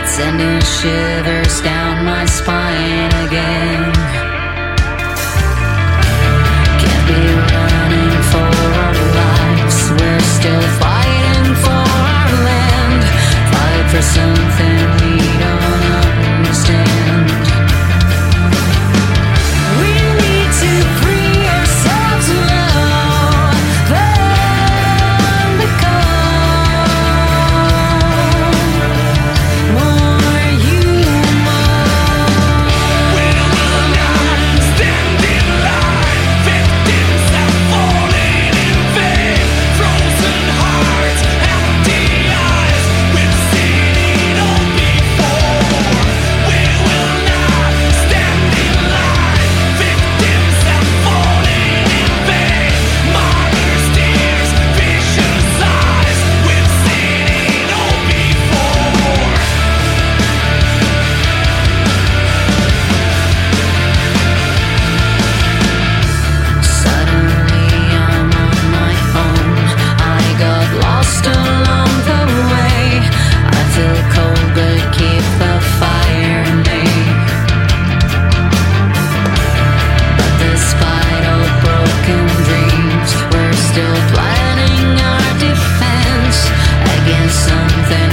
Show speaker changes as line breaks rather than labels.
sending shivers down my spine again. Can't be running for our lives, we're still fighting for our land. Fight for something we don't understand. We need to free ourselves now from the cold. More human.
We will not stand in line. Victims have fallen in vain. Frozen hearts, empty eyes. We've seen it all before. We will not stand in line. Victims have fallen in vain. Mothers' tears, vicious eyes. We've seen it all before.
Suddenly I'm on my own. I got lost along the way. I feel cold but keep the fire in me. But despite all broken dreams, we're still planning our defense against something